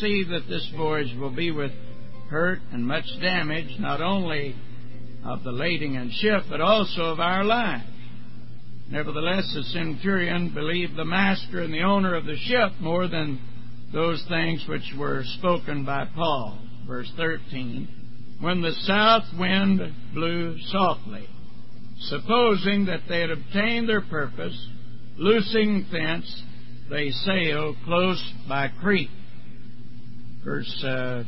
see that this voyage will be with hurt and much damage, not only of the lading and ship, but also of our lives. Nevertheless, the centurion believed the master and the owner of the ship more than those things which were spoken by Paul. Verse 13, when the south wind blew softly, supposing that they had obtained their purpose, loosing thence, they sailed close by Crete. Verse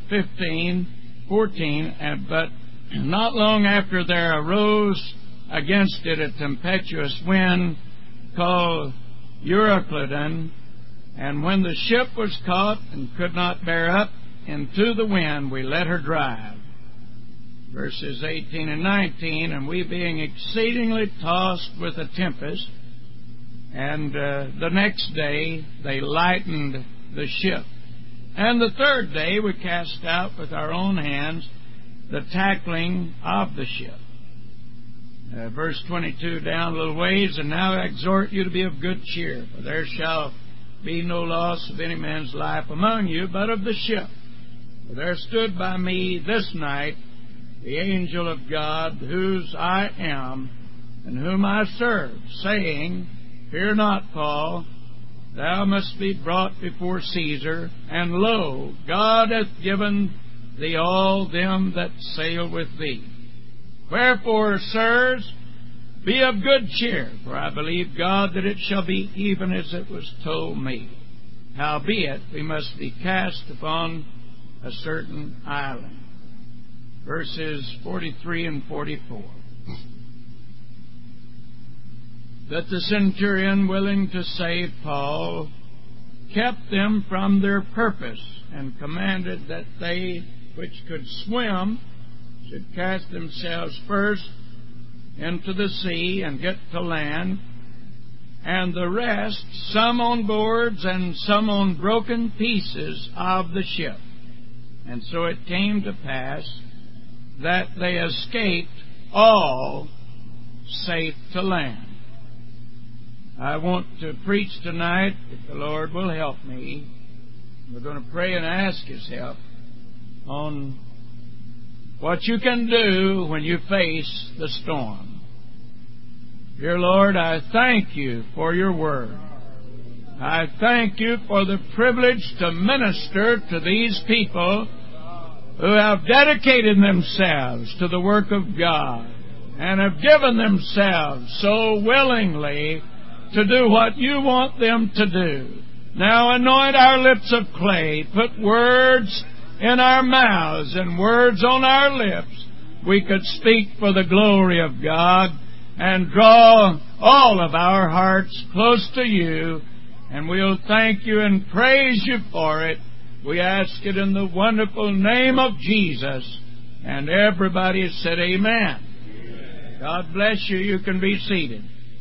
14, but not long after there arose against it a tempestuous wind called Euroclydon, and when the ship was caught and could not bear up into the wind, we let her drive. Verses 18 and 19, and we being exceedingly tossed with a tempest, and the next day they lightened the ship. And the third day we cast out with our own hands the tackling of the ship. Verse 22 down a little ways, and now I exhort you to be of good cheer, for there shall be no loss of any man's life among you, but of the ship. For there stood by me this night the angel of God, whose I am, and whom I serve, saying, Fear not, Paul, thou must be brought before Caesar, and lo, God hath given thee all them that sail with thee. Wherefore, sirs, be of good cheer, for I believe God that it shall be even as it was told me. Howbeit, we must be cast upon a certain island. Verses 43 and 44. That the centurion, willing to save Paul, kept them from their purpose, and commanded that they which could swim should cast themselves first into the sea and get to land, and the rest, some on boards and some on broken pieces of the ship. And so it came to pass that they escaped all safe to land. I want to preach tonight, if the Lord will help me. We're going to pray and ask His help on what you can do when you face the storm. Dear Lord, I thank you for your word. I thank you for the privilege to minister to these people who have dedicated themselves to the work of God and have given themselves so willingly to do what you want them to do. Now anoint our lips of clay, put words in our mouths and words on our lips. We could speak for the glory of God and draw all of our hearts close to you, and we'll thank you and praise you for it. We ask it in the wonderful name of Jesus. And everybody said amen. Amen. God bless you. You can be seated.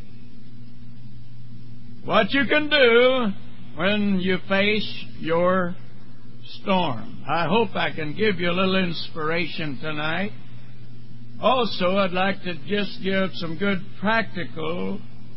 What you can do when you face your storm. I hope I can give you a little inspiration tonight. Also, I'd like to just give some good practical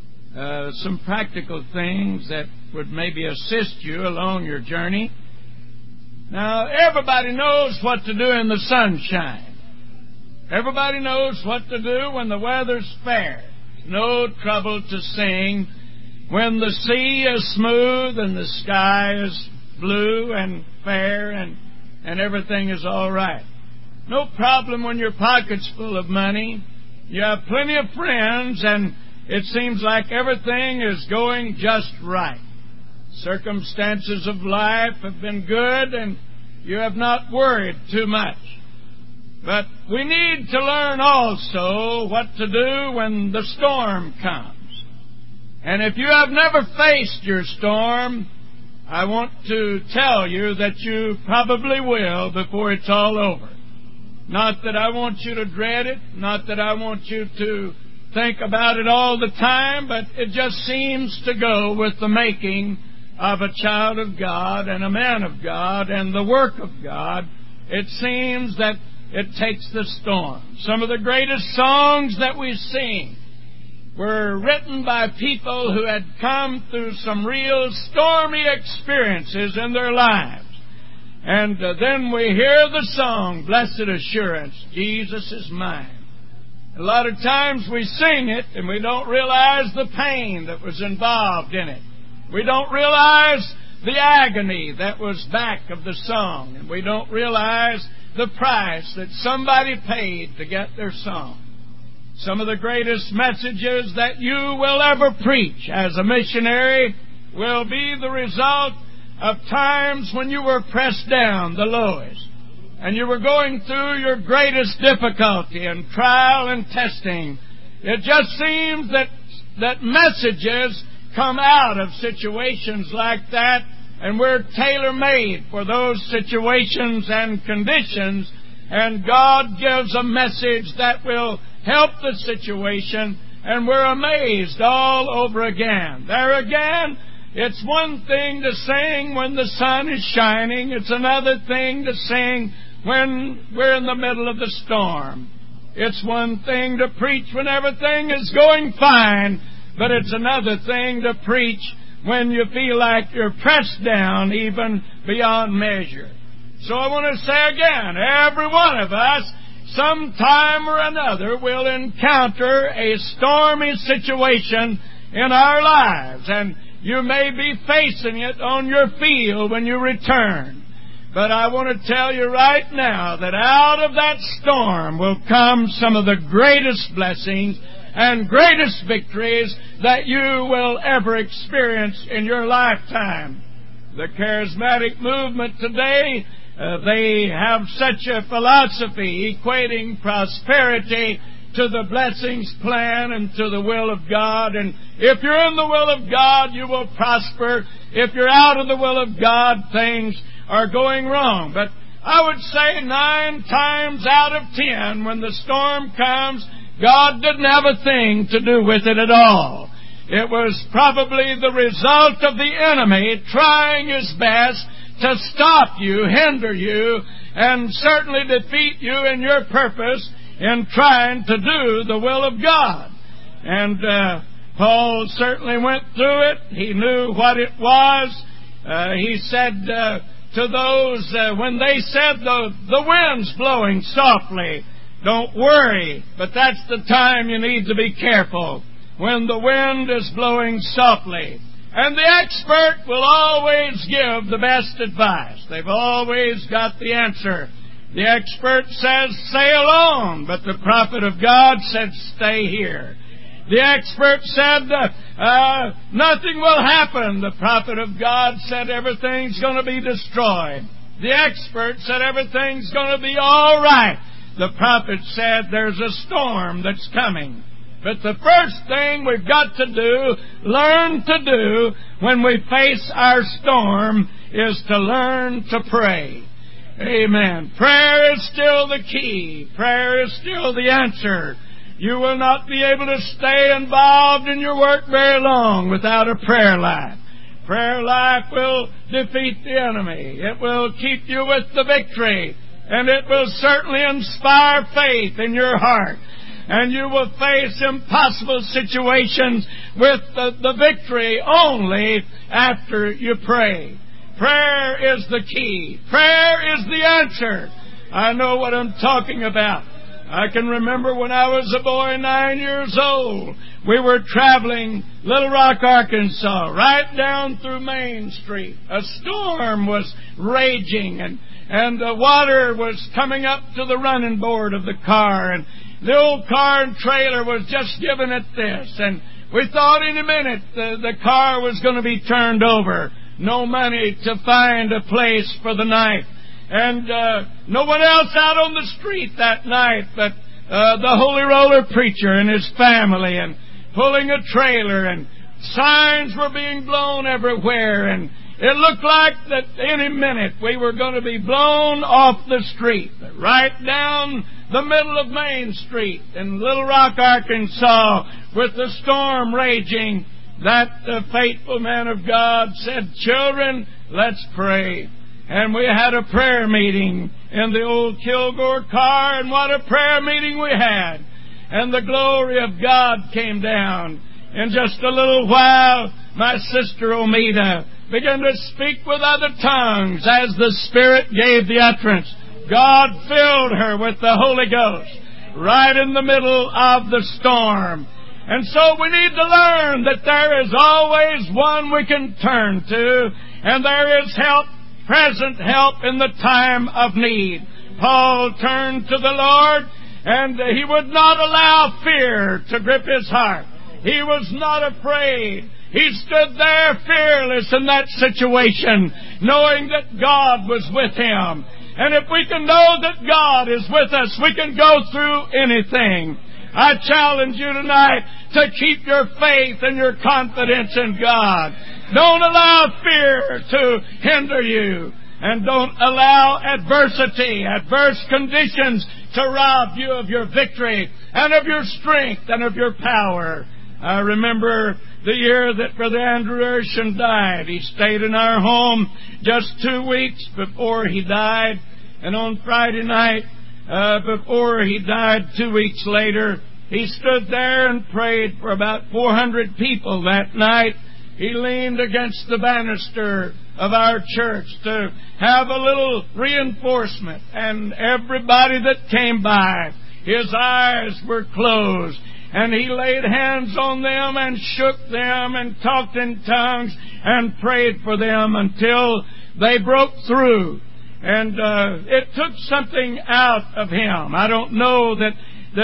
things that would maybe assist you along your journey. Now, everybody knows what to do in the sunshine. Everybody knows what to do when the weather's fair. No trouble to sing when the sea is smooth and the sky is blue and fair and everything is all right. No problem when your pocket's full of money. You have plenty of friends and it seems like everything is going just right. Circumstances of life have been good and you have not worried too much. But we need to learn also what to do when the storm comes. And if you have never faced your storm, I want to tell you that you probably will before it's all over. Not that I want you to dread it, not that I want you to think about it all the time, but it just seems to go with the making of a child of God and a man of God and the work of God. It seems that it takes the storm. Some of the greatest songs that we sing were written by people who had come through some real stormy experiences in their lives. And then we hear the song, Blessed Assurance, Jesus is mine. A lot of times we sing it and we don't realize the pain that was involved in it. We don't realize the agony that was back of the song. And we don't realize the price that somebody paid to get their song. Some of the greatest messages that you will ever preach as a missionary will be the result of times when you were pressed down the lowest, and you were going through your greatest difficulty and trial and testing. It just seems that messages come out of situations like that, and we're tailor-made for those situations and conditions, and God gives a message that will help the situation, and we're amazed all over again. There again, it's one thing to sing when the sun is shining. It's another thing to sing when we're in the middle of the storm. It's one thing to preach when everything is going fine, but it's another thing to preach when you feel like you're pressed down even beyond measure. So I want to say again, every one of us, sometime or another, will encounter a stormy situation in our lives, and you may be facing it on your field when you return. But I want to tell you right now that out of that storm will come some of the greatest blessings and greatest victories that you will ever experience in your lifetime. The charismatic movement today, they have such a philosophy equating prosperity to the blessings plan and to the will of God. And if you're in the will of God, you will prosper. If you're out of the will of God, things are going wrong. But I would say 9 times out of 10, when the storm comes, God didn't have a thing to do with it at all. It was probably the result of the enemy trying his best to stop you, hinder you, and certainly defeat you in your purpose in trying to do the will of God. And Paul certainly went through it. He knew what it was. He said to those, when they said the wind's blowing softly, don't worry, but that's the time you need to be careful, when the wind is blowing softly. And the expert will always give the best advice. They've always got the answer. The expert says, sail on, but the prophet of God said, stay here. The expert said, nothing will happen. The prophet of God said, everything's going to be destroyed. The expert said, everything's going to be all right. The prophet said, there's a storm that's coming. But the first thing we've got to do, learn to do, when we face our storm, is to learn to pray. Amen. Prayer is still the key. Prayer is still the answer. You will not be able to stay involved in your work very long without a prayer life. Prayer life will defeat the enemy. It will keep you with the victory. And it will certainly inspire faith in your heart. And you will face impossible situations with the victory only after you pray. Prayer is the key. Prayer is the answer. I know what I'm talking about. I can remember when I was a boy, 9 years old, we were traveling Little Rock, Arkansas, right down through Main Street. A storm was raging, and the water was coming up to the running board of the car, and the old car and trailer was just giving it this, and we thought any minute the car was going to be turned over. No money to find a place for the night. And no one else out on the street that night but the Holy Roller preacher and his family, and pulling a trailer, and signs were being blown everywhere, and it looked like that any minute we were going to be blown off the street, right down the middle of Main Street in Little Rock, Arkansas, with the storm raging. That faithful man of God said, children, let's pray. And we had a prayer meeting in the old Kilgore car, and what a prayer meeting we had. And the glory of God came down. In just a little while, my sister Omida began to speak with other tongues as the Spirit gave the utterance. God filled her with the Holy Ghost right in the middle of the storm. And so we need to learn that there is always one we can turn to, and there is help, present help in the time of need. Paul turned to the Lord, and he would not allow fear to grip his heart. He was not afraid. He stood there fearless in that situation, knowing that God was with him. And if we can know that God is with us, we can go through anything. I challenge you tonight to keep your faith and your confidence in God. Don't allow fear to hinder you. And don't allow adversity, adverse conditions to rob you of your victory and of your strength and of your power. I remember the year that Brother Andrew Urshan died. He stayed in our home just 2 weeks before he died. And on Friday night, before he died 2 weeks later, he stood there and prayed for about 400 people that night. He leaned against the banister of our church to have a little reinforcement. And everybody that came by, his eyes were closed. And he laid hands on them and shook them and talked in tongues and prayed for them until they broke through. And it took something out of him. I don't know that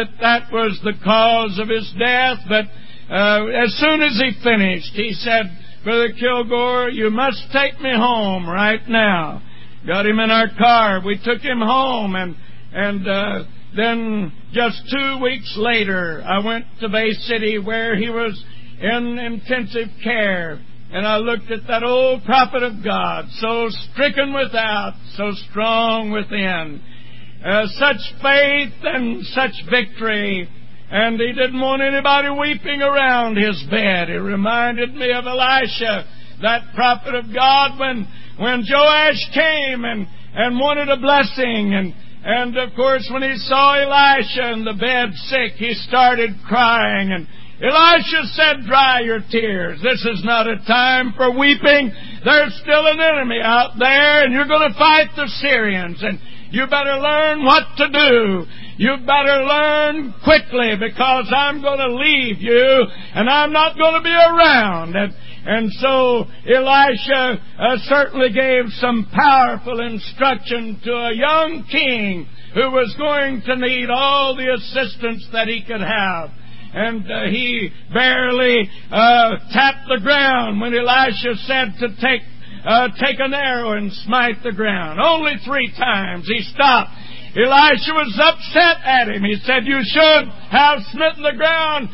was the cause of his death, but as soon as he finished, he said, "Brother Kilgore, you must take me home right now." Got him in our car. We took him home, and then just 2 weeks later, I went to Bay City where he was in intensive care. And I looked at that old prophet of God, so stricken without, so strong within. Such faith and such victory. And he didn't want anybody weeping around his bed. It reminded me of Elisha, that prophet of God, when Joash came and wanted a blessing. And of course, when he saw Elisha in the bed sick, he started crying. And Elisha said, "Dry your tears. This is not a time for weeping. There's still an enemy out there, and you're going to fight the Syrians. And you better learn what to do. You better learn quickly, because I'm going to leave you, and I'm not going to be around." And so Elisha certainly gave some powerful instruction to a young king who was going to need all the assistance that he could have. And he barely tapped the ground when Elisha said to take an arrow and smite the ground. Only 3 times he stopped. Elisha was upset at him. He said, "You should have smitten the ground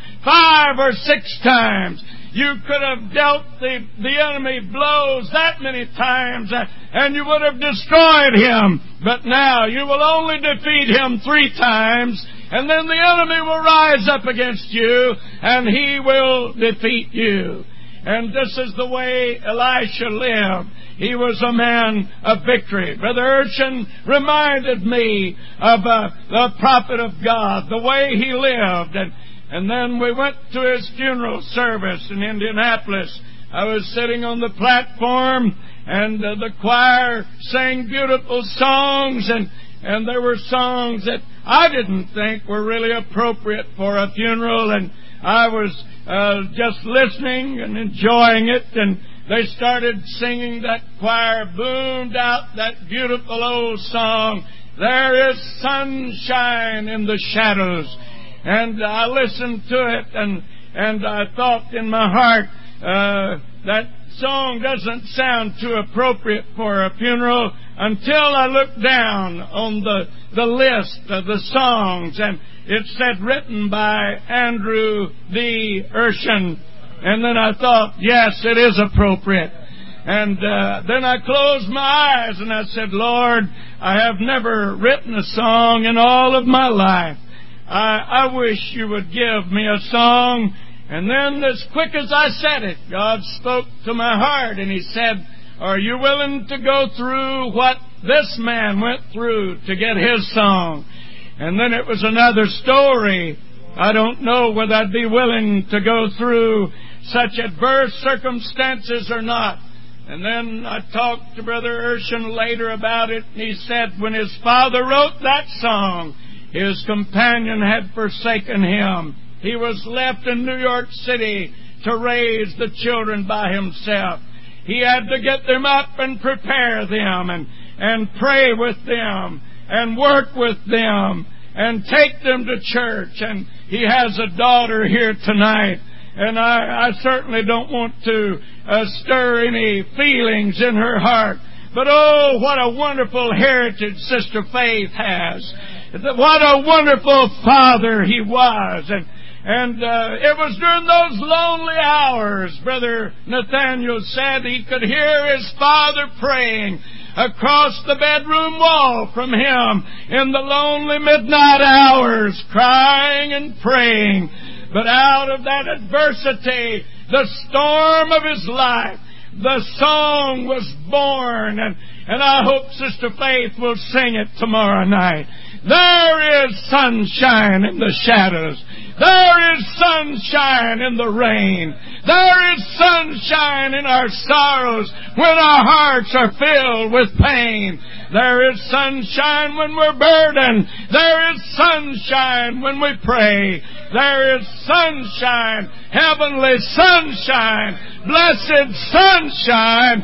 5 or 6 times. You could have dealt the enemy blows that many times, and you would have destroyed him. But now you will only defeat him 3 times, and then the enemy will rise up against you, and he will defeat you." And this is the way Elisha lived. He was a man of victory. Brother Urshan reminded me of the prophet of God, the way he lived. And then we went to his funeral service in Indianapolis. I was sitting on the platform, and the choir sang beautiful songs, and there were songs that I didn't think were really appropriate for a funeral, and I was just listening and enjoying it, and they started singing. That choir boomed out that beautiful old song, "There is sunshine in the shadows." And I listened to it, and I thought in my heart, that song doesn't sound too appropriate for a funeral, until I looked down on the list of the songs, and it said written by Andrew D. Urshan. And then I thought, yes, it is appropriate. And then I closed my eyes and I said, "Lord, I have never written a song in all of my life. I wish you would give me a song." And then as quick as I said it, God spoke to my heart and He said, "Are you willing to go through what this man went through to get his song?" And then it was another story. I don't know whether I'd be willing to go through such adverse circumstances or not. And then I talked to Brother Urshan later about it, and he said when his father wrote that song, his companion had forsaken him. He was left in New York City to raise the children by himself. He had to get them up and prepare them and pray with them and work with them and take them to church. And he has a daughter here tonight. And I certainly don't want to stir any feelings in her heart. But oh, what a wonderful heritage Sister Faith has. What a wonderful father he was. And it was during those lonely hours, Brother Nathaniel said, he could hear his father praying across the bedroom wall from him in the lonely midnight hours, crying and praying. But out of that adversity, the storm of his life, the song was born. And I hope Sister Faith will sing it tomorrow night. There is sunshine in the shadows. There is sunshine in the rain. There is sunshine in our sorrows when our hearts are filled with pain. There is sunshine when we're burdened. There is sunshine when we pray. There is sunshine, heavenly sunshine, blessed sunshine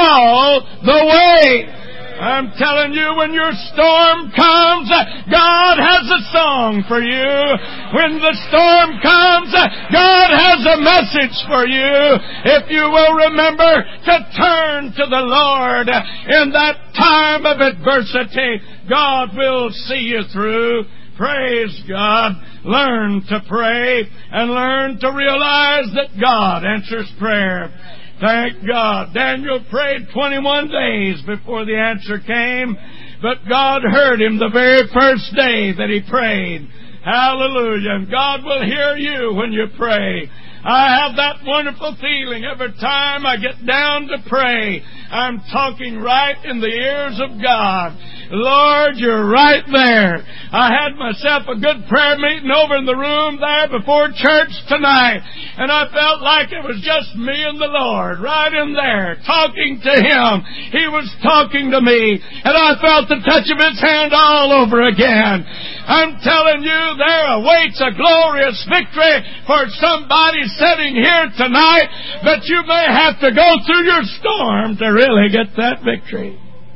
all the way. I'm telling you, when your storm comes, God has a song for you. When the storm comes, God has a message for you. If you will remember to turn to the Lord in that time of adversity, God will see you through. Praise God. Learn to pray and learn to realize that God answers prayer. Thank God. Daniel prayed 21 days before the answer came, but God heard him the very first day that he prayed. Hallelujah. And God will hear you when you pray. I have that wonderful feeling every time I get down to pray. I'm talking right in the ears of God. Lord, you're right there. I had myself a good prayer meeting over in the room there before church tonight, and I felt like it was just me and the Lord right in there talking to Him. He was talking to me, and I felt the touch of His hand all over again. I'm telling you, there awaits a glorious victory for somebody sitting here tonight, but you may have to go through your storm to really get that victory.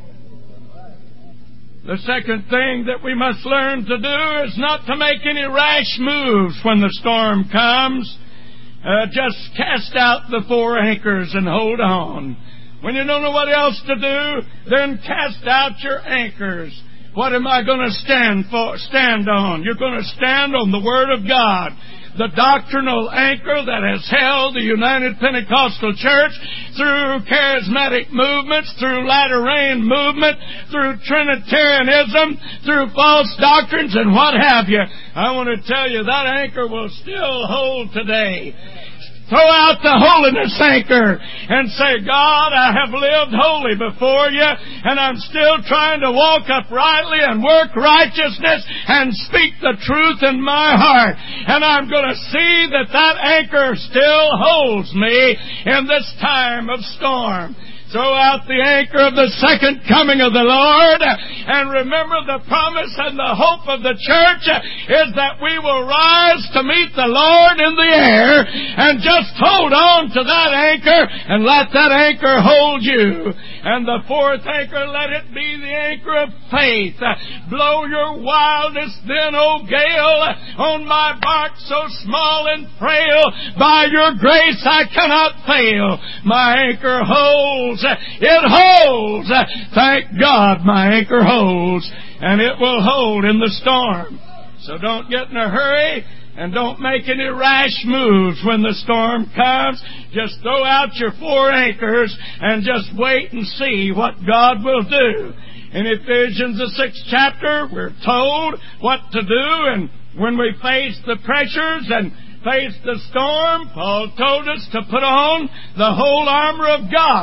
The second thing that we must learn to do is not to make any rash moves when the storm comes. Just cast out the four anchors and hold on. When you don't know what else to do, then cast out your anchors. What am I going to stand on? You're going to stand on the Word of God. The doctrinal anchor that has held the United Pentecostal Church through charismatic movements, through latter rain movement, through Trinitarianism, through false doctrines and what have you. I want to tell you that anchor will still hold today. Throw out the holiness anchor and say, God, I have lived holy before you, and I'm still trying to walk uprightly and work righteousness and speak the truth in my heart. And I'm going to see that that anchor still holds me in this time of storm. Throw out the anchor of the second coming of the Lord, and remember the promise and the hope of the church is that we will rise to meet the Lord in the air, and just hold on to that anchor and let that anchor hold you. And the fourth anchor, let it be the anchor of faith. Blow your wildest then, O gale, on my bark so small and frail. By your grace I cannot fail. My anchor holds. It holds. Thank God my anchor holds. And it will hold in the storm. So don't get in a hurry and don't make any rash moves when the storm comes. Just throw out your four anchors and just wait and see what God will do. In Ephesians the 6th chapter, we're told what to do, and when we face the pressures and face the storm, Paul told us to put on the whole armor of God.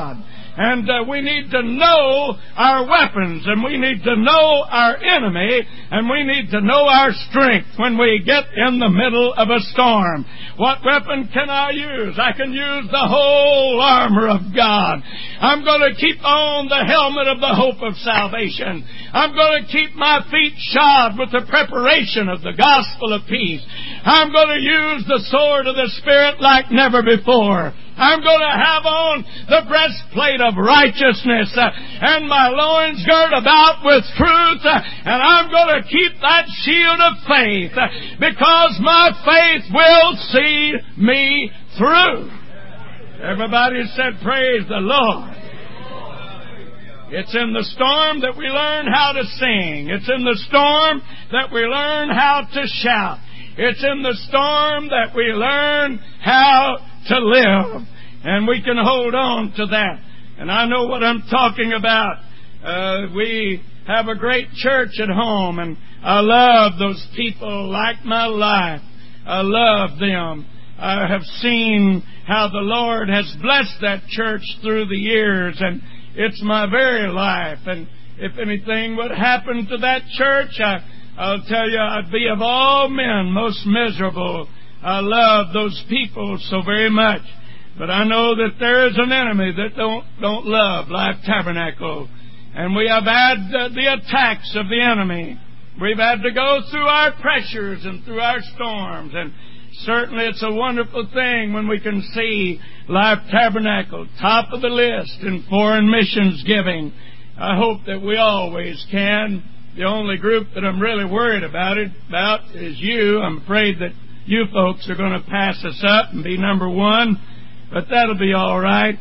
And we need to know our weapons, and we need to know our enemy, and we need to know our strength when we get in the middle of a storm. What weapon can I use? I can use the whole armor of God. I'm going to keep on the helmet of the hope of salvation. I'm going to keep my feet shod with the preparation of the gospel of peace. I'm going to use the sword of the Spirit like never before. I'm going to have on the breastplate of righteousness and my loins girt about with truth, and I'm going to keep that shield of faith because my faith will see me through. Everybody said, praise the Lord. It's in the storm that we learn how to sing. It's in the storm that we learn how to shout. It's in the storm that we learn how to live. And we can hold on to that. And I know what I'm talking about. We have a great church at home, and I love those people like my life. I love them. I have seen how the Lord has blessed that church through the years, and it's my very life. And if anything would happen to that church, I'll tell you, I'd be of all men most miserable. I love those people so very much. But I know that there is an enemy that don't love Life Tabernacle. And we have had the attacks of the enemy. We've had to go through our pressures and through our storms. And certainly it's a wonderful thing when we can see Life Tabernacle top of the list in foreign missions giving. I hope that we always can. The only group that I'm really worried about is you. I'm afraid that you folks are going to pass us up and be number one. But that'll be all right.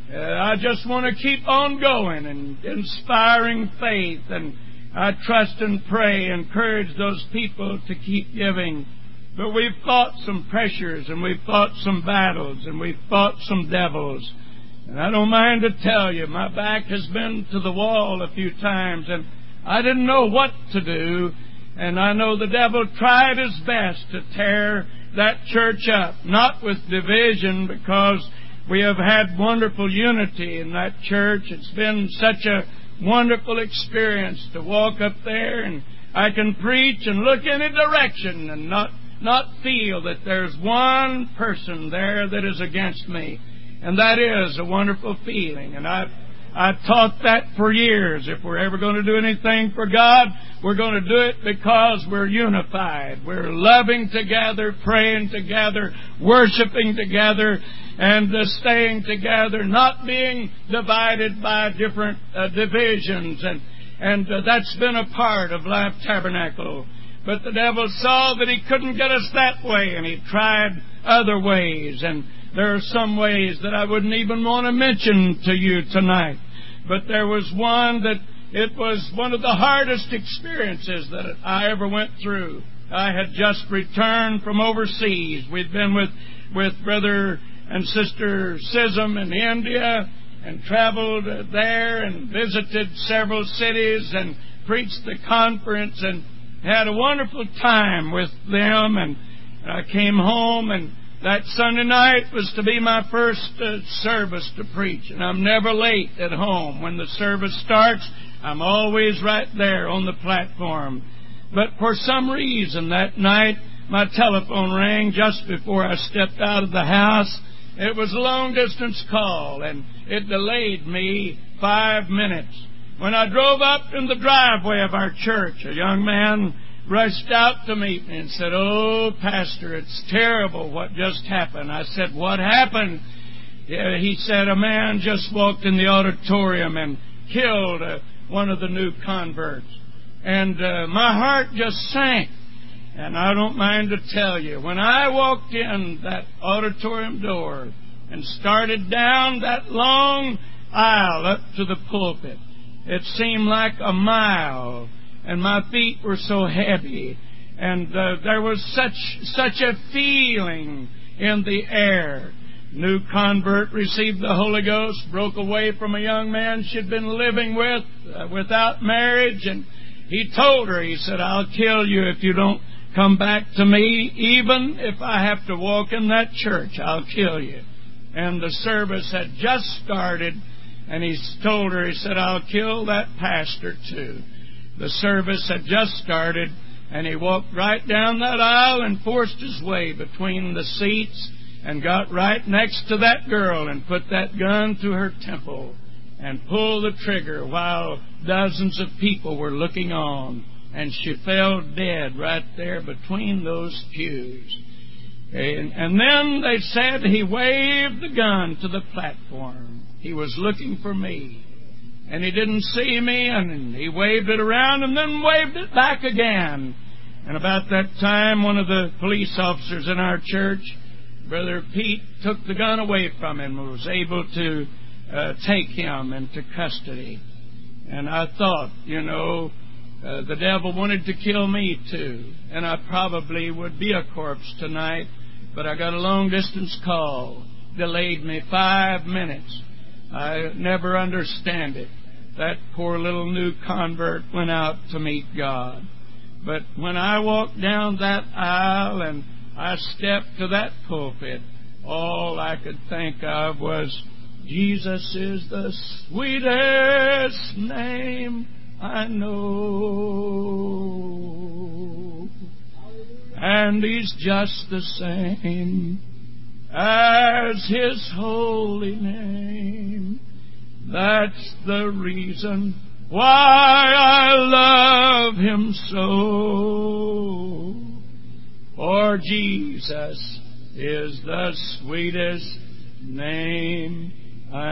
I just want to keep on going and inspiring faith. And I trust and pray, encourage those people to keep giving. But we've fought some pressures, and we've fought some battles, and we've fought some devils. And I don't mind to tell you, my back has been to the wall a few times, and I didn't know what to do. And I know the devil tried his best to tear that church up, not with division, because we have had wonderful unity in that church. It's been such a wonderful experience to walk up there, and I can preach and look in a direction and not feel that there's one person there that is against me. And that is a wonderful feeling. And I've taught that for years. If we're ever going to do anything for God, we're going to do it because we're unified. We're loving together, praying together, worshiping together, and staying together, not being divided by different divisions. And that's been a part of Life Tabernacle. But the devil saw that he couldn't get us that way, and he tried other ways. And there are some ways that I wouldn't even want to mention to you tonight. But there was one that it was one of the hardest experiences that I ever went through. I had just returned from overseas. We'd been with Brother and Sister Sism in India and traveled there and visited several cities and preached the conference and had a wonderful time with them. And I came home, and that Sunday night was to be my first service to preach. And I'm never late at home. When the service starts, I'm always right there on the platform. But for some reason that night, my telephone rang just before I stepped out of the house. It was a long-distance call, and it delayed me 5 minutes. When I drove up in the driveway of our church, a young man rushed out to meet me and said, "Oh, Pastor, it's terrible what just happened." I said, "What happened?" Yeah, he said, "A man just walked in the auditorium and killed one of the new converts." And my heart just sank. And I don't mind to tell you, when I walked in that auditorium door and started down that long aisle up to the pulpit, it seemed like a mile, and my feet were so heavy, and there was such a feeling in the air. New convert received the Holy Ghost, broke away from a young man she'd been living with without marriage, and he told her, he said, "I'll kill you if you don't come back to me. Even if I have to walk in that church, I'll kill you." And the service had just started, And he told her, he said, I'll kill that pastor too. The service had just started, and he walked right down that aisle and forced his way between the seats and got right next to that girl and put that gun to her temple and pulled the trigger while dozens of people were looking on. And she fell dead right there between those pews. And then they said he waved the gun to the platform. He was looking for me. And he didn't see me, and he waved it around and then waved it back again. And about that time, one of the police officers in our church, Brother Pete, took the gun away from him and was able to take him into custody. And I thought, the devil wanted to kill me too, and I probably would be a corpse tonight, but I got a long-distance call. Delayed me 5 minutes. I never understand it. That poor little new convert went out to meet God. But when I walked down that aisle and I stepped to that pulpit, all I could think of was, Jesus is the sweetest name I know. And He's just the same as His holy name. That's the reason why I love Him so. For Jesus is the sweetest name I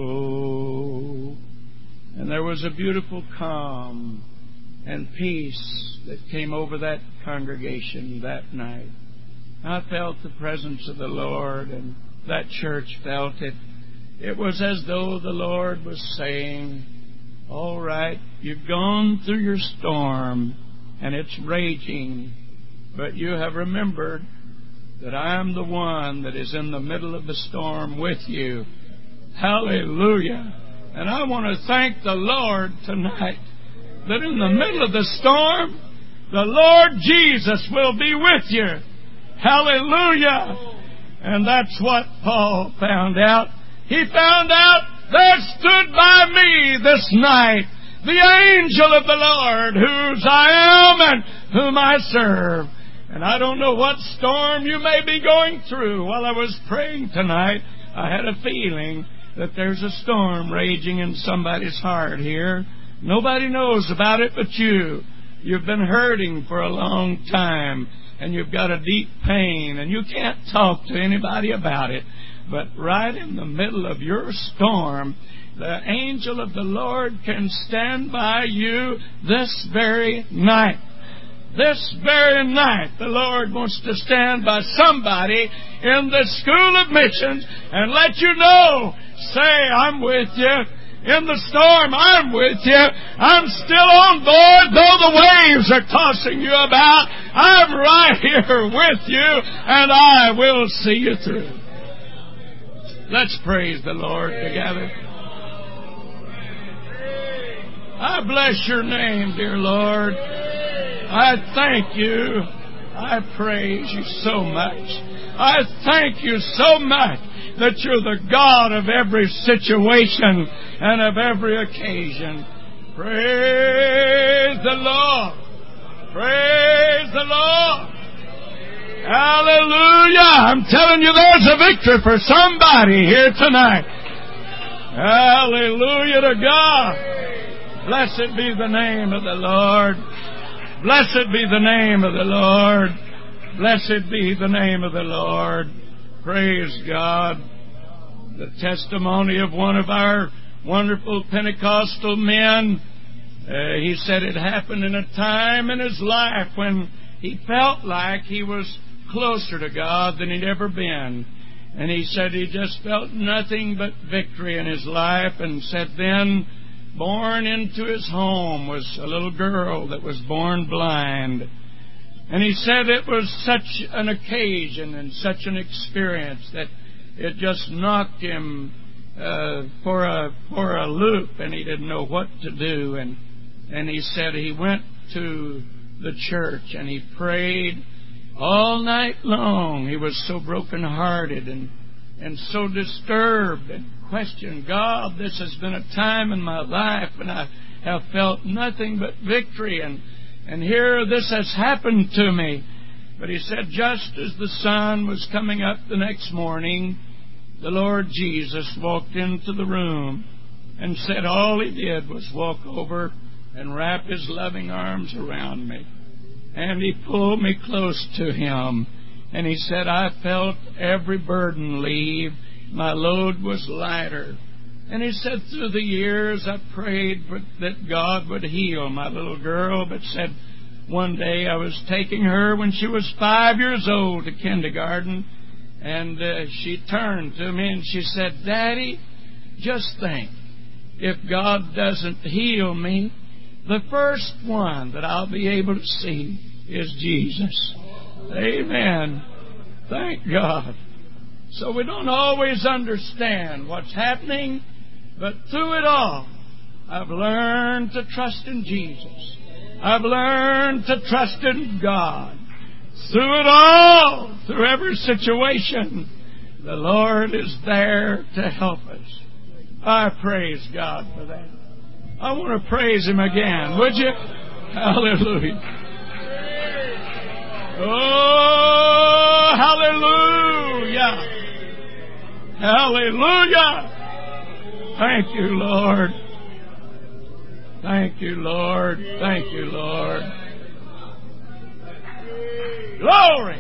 know. And there was a beautiful calm and peace that came over that congregation that night. I felt the presence of the Lord, and that church felt it. It was as though the Lord was saying, all right, you've gone through your storm, and it's raging, but you have remembered that I am the one that is in the middle of the storm with you. Hallelujah. And I want to thank the Lord tonight that in the middle of the storm, the Lord Jesus will be with you. Hallelujah. And that's what Paul found out. He found out there stood by me this night the angel of the Lord, whose I am and whom I serve. And I don't know what storm you may be going through. While I was praying tonight, I had a feeling that there's a storm raging in somebody's heart here. Nobody knows about it but you. You've been hurting for a long time, and you've got a deep pain, and you can't talk to anybody about it. But right in the middle of your storm, the angel of the Lord can stand by you this very night. This very night, the Lord wants to stand by somebody in the school of missions and let you know, say, I'm with you. In the storm, I'm with you. I'm still on board, though the waves are tossing you about. I'm right here with you, and I will see you through. Let's praise the Lord together. I bless your name, dear Lord. I thank you. I praise you so much. I thank you so much that you're the God of every situation and of every occasion. Praise the Lord. Praise the Lord. Hallelujah. I'm telling you, there's a victory for somebody here tonight. Hallelujah to God. Blessed be the name of the Lord. Blessed be the name of the Lord. Blessed be the name of the Lord. Praise God. The testimony of one of our wonderful Pentecostal men, he said it happened in a time in his life when he felt like he was closer to God than he'd ever been. And he said he just felt nothing but victory in his life, and said then, born into his home was a little girl that was born blind. And he said it was such an occasion and such an experience that it just knocked him for a loop, and he didn't know what to do. And he said he went to the church and he prayed all night long. He was so broken-hearted, and and so disturbed and questioned, God, this has been a time in my life when I have felt nothing but victory, and here this has happened to me. But he said, just as the sun was coming up the next morning, the Lord Jesus walked into the room and said all he did was walk over and wrap his loving arms around me. And he pulled me close to him. And he said, I felt every burden leave. My load was lighter. And he said, through the years I prayed that God would heal my little girl, but said one day I was taking her when she was 5 years old to kindergarten, and she turned to me and she said, Daddy, just think, if God doesn't heal me, the first one that I'll be able to see is Jesus. Amen. Thank God. So we don't always understand what's happening, but through it all, I've learned to trust in Jesus. I've learned to trust in God. Through it all, through every situation, the Lord is there to help us. I praise God for that. I want to praise Him again, would you? Hallelujah. Oh, hallelujah. Hallelujah. Thank you, Lord. Thank you, Lord. Thank you, Lord. Glory.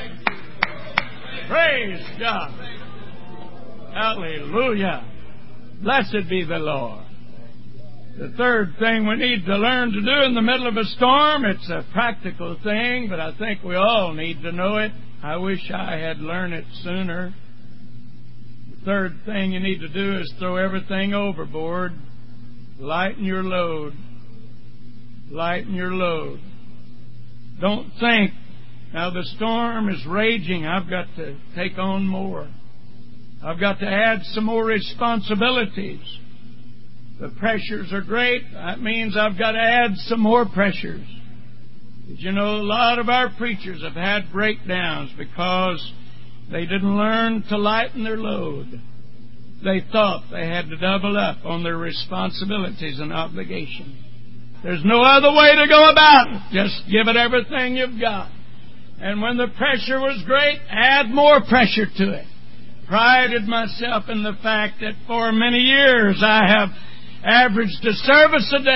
Praise God. Hallelujah. Blessed be the Lord. The third thing we need to learn to do in the middle of a storm, it's a practical thing, but I think we all need to know it. I wish I had learned it sooner. The third thing you need to do is throw everything overboard. Lighten your load. Lighten your load. Don't think, now the storm is raging, I've got to take on more. I've got to add some more responsibilities. The pressures are great. That means I've got to add some more pressures. Did you know a lot of our preachers have had breakdowns because they didn't learn to lighten their load. They thought they had to double up on their responsibilities and obligations. There's no other way to go about it. Just give it everything you've got. And when the pressure was great, add more pressure to it. Prided myself in the fact that for many years I have averaged a service a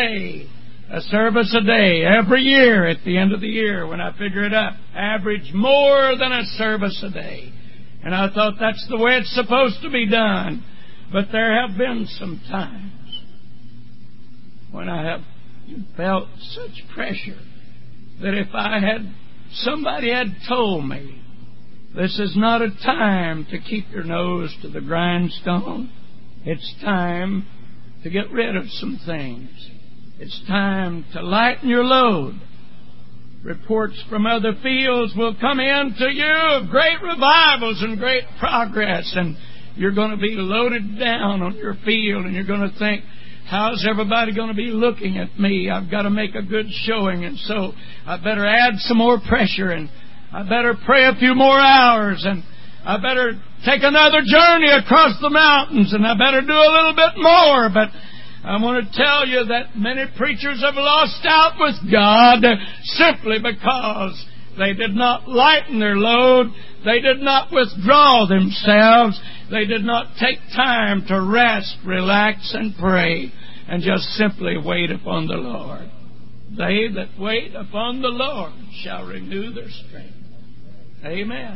day, every year at the end of the year when I figure it up. Average more than a service a day. And I thought that's the way it's supposed to be done. But there have been some times when I have felt such pressure that if somebody had told me, this is not a time to keep your nose to the grindstone. It's time to get rid of some things. It's time to lighten your load. Reports from other fields will come in to you of great revivals and great progress, and you're going to be loaded down on your field, and you're going to think, how's everybody going to be looking at me? I've got to make a good showing, and so I better add some more pressure, and I better pray a few more hours, and I better take another journey across the mountains, and I better do a little bit more. But I want to tell you that many preachers have lost out with God simply because they did not lighten their load. They did not withdraw themselves. They did not take time to rest, relax, and pray, and just simply wait upon the Lord. They that wait upon the Lord shall renew their strength. Amen.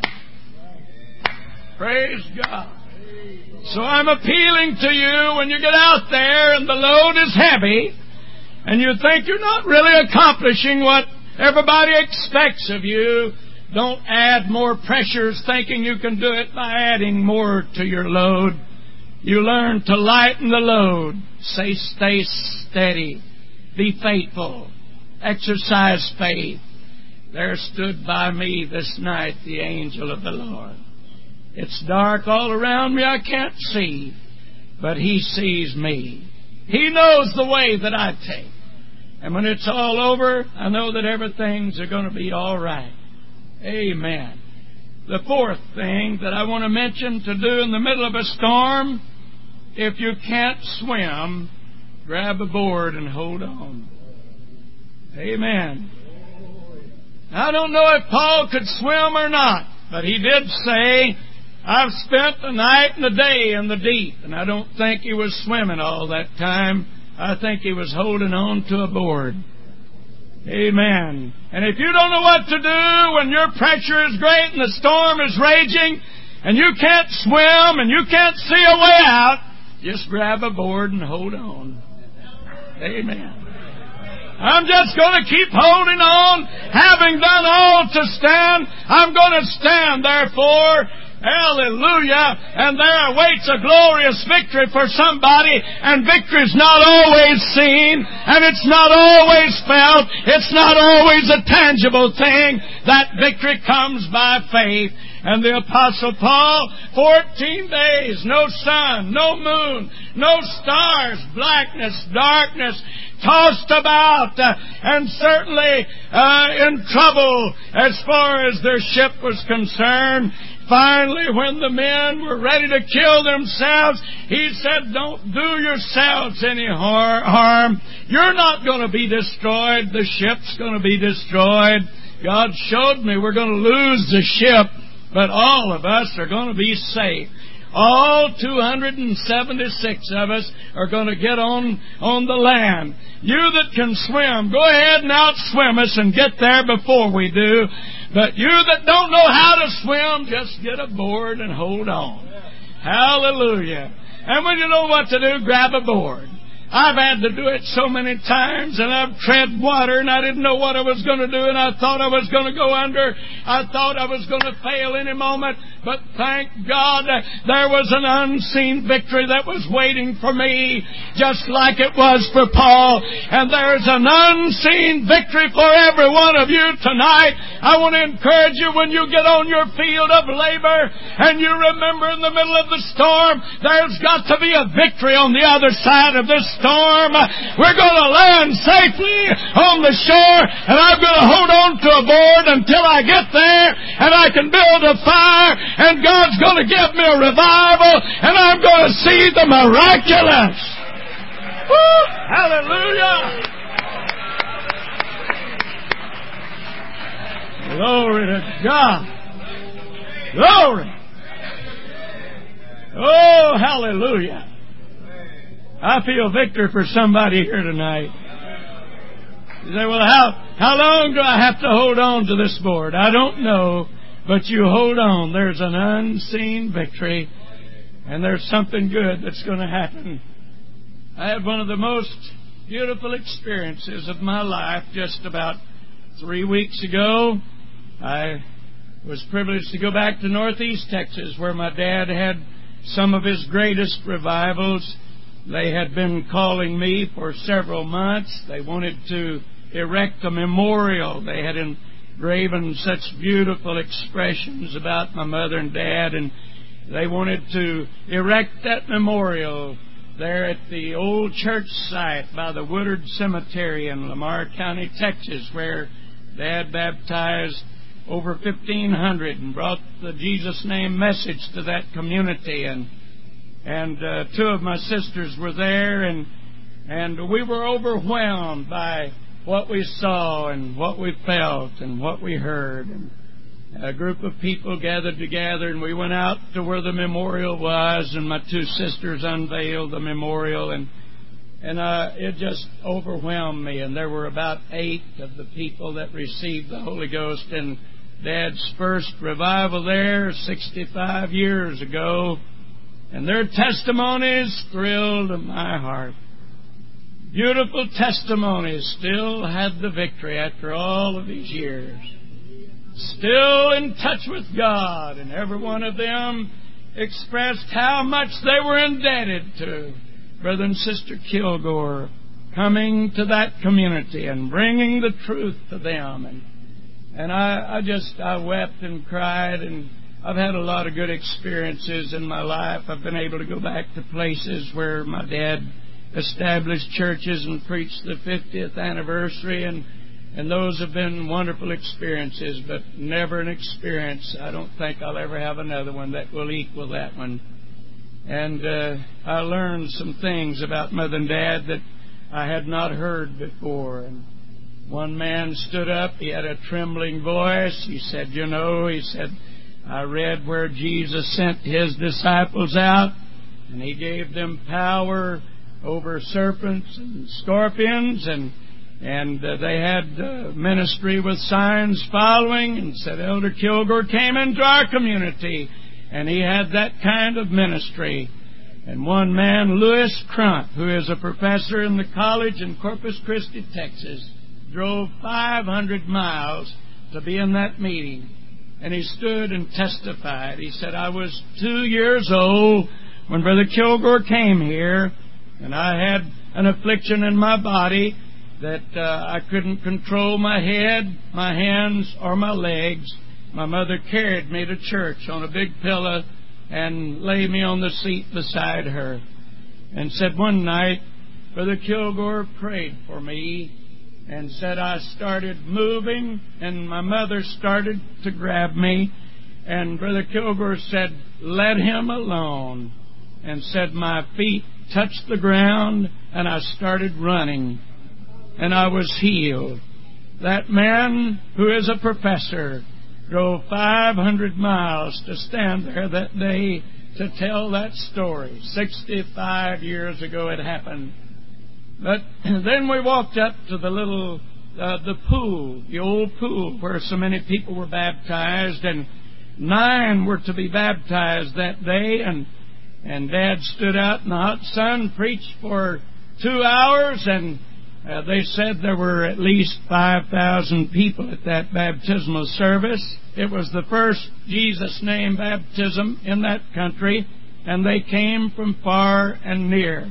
Praise God. So I'm appealing to you when you get out there and the load is heavy and you think you're not really accomplishing what everybody expects of you, don't add more pressures thinking you can do it by adding more to your load. You learn to lighten the load. Say, stay steady. Be faithful. Exercise faith. There stood by me this night the angel of the Lord. It's dark all around me. I can't see. But He sees me. He knows the way that I take. And when it's all over, I know that everything's going to be all right. Amen. The fourth thing that I want to mention to do in the middle of a storm, if you can't swim, grab a board and hold on. Amen. I don't know if Paul could swim or not, but he did say, I've spent the night and the day in the deep. And I don't think he was swimming all that time. I think he was holding on to a board. Amen. And if you don't know what to do when your pressure is great and the storm is raging and you can't swim and you can't see a way out, just grab a board and hold on. Amen. I'm just going to keep holding on. Having done all to stand, I'm going to stand, therefore. Hallelujah. And there awaits a glorious victory for somebody. And victory's not always seen. And it's not always felt. It's not always a tangible thing. That victory comes by faith. And the Apostle Paul, 14 days, no sun, no moon, no stars, blackness, darkness, tossed about, and certainly in trouble as far as their ship was concerned. Finally, when the men were ready to kill themselves, he said, don't do yourselves any harm. You're not going to be destroyed. The ship's going to be destroyed. God showed me we're going to lose the ship, but all of us are going to be safe. All 276 of us are going to get on the land. You that can swim, go ahead and outswim us and get there before we do. But you that don't know how to swim, just get aboard and hold on. Hallelujah. And when you know what to do, grab a board. I've had to do it so many times, and I've tread water, and I didn't know what I was going to do, and I thought I was going to go under. I thought I was going to fail any moment, but thank God there was an unseen victory that was waiting for me, just like it was for Paul. And there's an unseen victory for every one of you tonight. I want to encourage you when you get on your field of labor, and you remember in the middle of the storm, there's got to be a victory on the other side of this storm. We're going to land safely on the shore, and I'm going to hold on to a board until I get there, and I can build a fire, and God's going to give me a revival, and I'm going to see the miraculous. Woo! Hallelujah! Glory to God. Glory. Oh, hallelujah. I feel victory for somebody here tonight. You say, well, how long do I have to hold on to this board? I don't know, but you hold on. There's an unseen victory, and there's something good that's going to happen. I had one of the most beautiful experiences of my life just about 3 weeks ago. I was privileged to go back to Northeast Texas, where my dad had some of his greatest revivals. They had been calling me for several months. They wanted to erect a memorial. They had engraven such beautiful expressions about my mother and dad, and they wanted to erect that memorial there at the old church site by the Woodard Cemetery in Lamar County, Texas, where Dad baptized over 1,500 and brought the Jesus name message to that community. And two of my sisters were there, and we were overwhelmed by what we saw and what we felt and what we heard. And a group of people gathered together, and we went out to where the memorial was, and my two sisters unveiled the memorial, and it just overwhelmed me. And there were about 8 of the people that received the Holy Ghost in Dad's first revival there 65 years ago. And their testimonies thrilled my heart. Beautiful testimonies, still had the victory after all of these years. Still in touch with God, and every one of them expressed how much they were indebted to Brother and Sister Kilgore coming to that community and bringing the truth to them. And I wept and cried, and I've had a lot of good experiences in my life. I've been able to go back to places where my dad established churches and preached the 50th anniversary. And those have been wonderful experiences, but never an experience. I don't think I'll ever have another one that will equal that one. And I learned some things about Mother and Dad that I had not heard before. And one man stood up. He had a trembling voice. He said, I read where Jesus sent His disciples out, and He gave them power over serpents and scorpions, and they had ministry with signs following, and said Elder Kilgore came into our community, and he had that kind of ministry. And one man, Lewis Crump, who is a professor in the college in Corpus Christi, Texas, drove 500 miles to be in that meeting. And he stood and testified. He said, I was 2 years old when Brother Kilgore came here, and I had an affliction in my body that I couldn't control my head, my hands, or my legs. My mother carried me to church on a big pillow and laid me on the seat beside her. And said one night, Brother Kilgore prayed for me and said I started moving, and my mother started to grab me. And Brother Kilgore said, let him alone. And said my feet touched the ground, and I started running. And I was healed. That man, who is a professor, drove 500 miles to stand there that day to tell that story. 65 years ago it happened. But then we walked up to the little, the pool, the old pool where so many people were baptized, and 9 were to be baptized that day, and Dad stood out in the hot sun, preached for 2 hours, and they said there were at least 5,000 people at that baptismal service. It was the first Jesus name baptism in that country, and they came from far and near.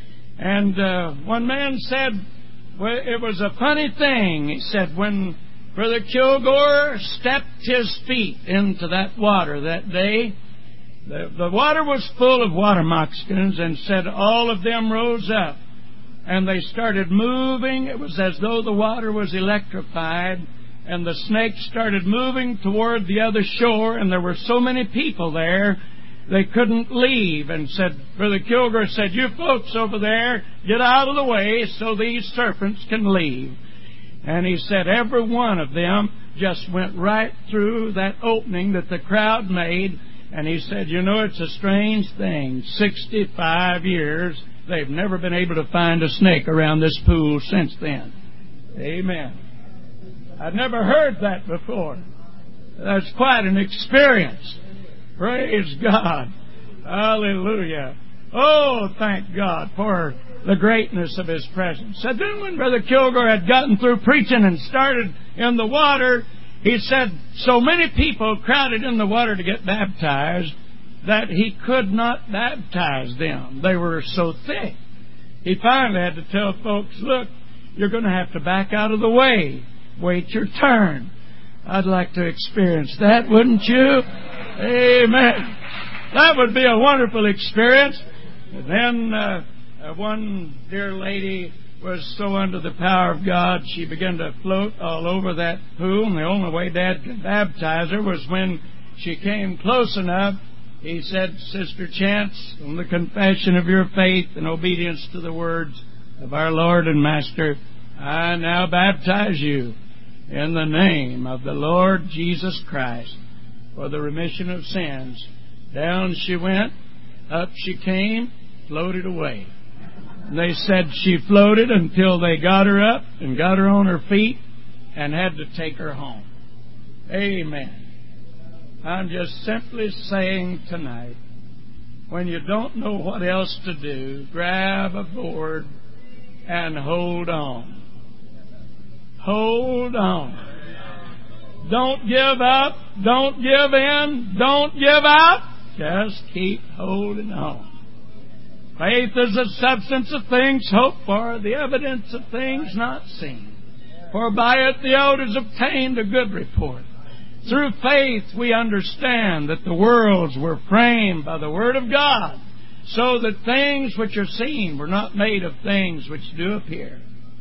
And one man said, well, it was a funny thing. He said, when Brother Kilgore stepped his feet into that water that day, the water was full of water moccasins, and said all of them rose up, and they started moving. It was as though the water was electrified, and the snakes started moving toward the other shore, and there were so many people there, they couldn't leave. And said, Brother Kilgore said, you folks over there, get out of the way so these serpents can leave. And he said every one of them just went right through that opening that the crowd made. And he said, it's a strange thing. 65 years, they've never been able to find a snake around this pool since then. Amen. I'd never heard that before. That's quite an experience. Praise God. Hallelujah. Oh, thank God for the greatness of His presence. So then when Brother Kilgore had gotten through preaching and started in the water, he said so many people crowded in the water to get baptized that he could not baptize them. They were so thick. He finally had to tell folks, look, you're going to have to back out of the way. Wait your turn. I'd like to experience that, wouldn't you? Amen. That would be a wonderful experience. And then one dear lady was so under the power of God, she began to float all over that pool, and the only way Dad could baptize her was when she came close enough. He said, Sister Chance, on the confession of your faith and obedience to the words of our Lord and Master, I now baptize you in the name of the Lord Jesus Christ for the remission of sins. Down she went, up she came, floated away. And they said she floated until they got her up and got her on her feet and had to take her home. Amen. I'm just simply saying tonight, when you don't know what else to do, grab a board and hold on. Hold on. Don't give up. Don't give in. Don't give out. Just keep holding on. Faith is the substance of things hoped for, the evidence of things not seen. For by it the elders obtained a good report. Through faith we understand that the worlds were framed by the Word of God, so that things which are seen were not made of things which do appear.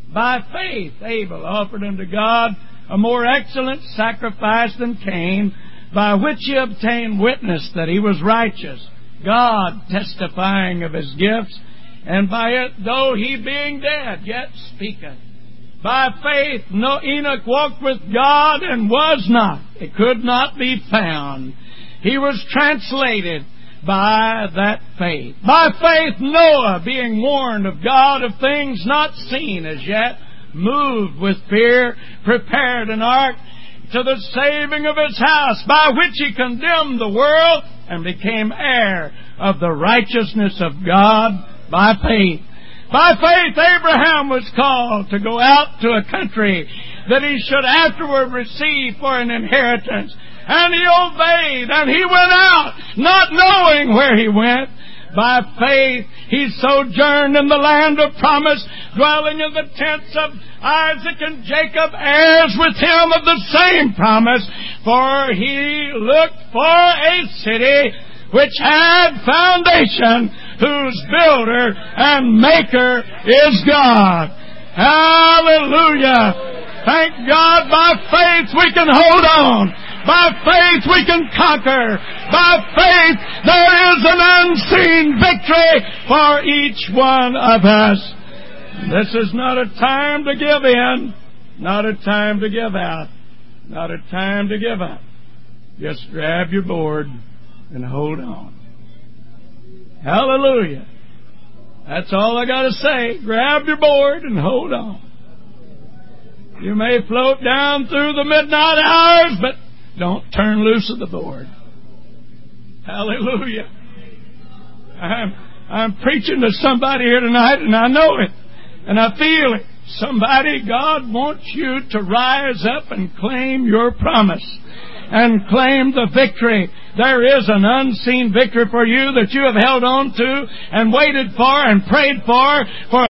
By faith Abel offered unto God a more excellent sacrifice than Cain, by which he obtained witness that he was righteous, God testifying of his gifts, and by it, though he being dead, yet speaketh. By faith Enoch walked with God, and was not. It could not be found. He was translated by that faith. By faith Noah, being warned of God of things not seen as yet, moved with fear, prepared an ark to the saving of his house, by which he condemned the world, and became heir of the righteousness of God by faith. By faith Abraham was called to go out to a country that he should afterward receive for an inheritance. And he obeyed, and he went out, not knowing where he went. By faith he sojourned in the land of promise, dwelling in the tents of Isaac and Jacob, heirs with him of the same promise. For he looked for a city which had foundation, whose builder and maker is God. Hallelujah! Thank God, by faith we can hold on. By faith we can conquer. By faith there is an unseen victory for each one of us. This is not a time to give in. Not a time to give out. Not a time to give up. Just grab your board and hold on. Hallelujah. That's all I got to say. Grab your board and hold on. You may float down through the midnight hours, but don't turn loose of the board. Hallelujah. I'm preaching to somebody here tonight, and I know it, and I feel it. Somebody, God wants you to rise up and claim your promise and claim the victory. There is an unseen victory for you that you have held on to and waited for and prayed for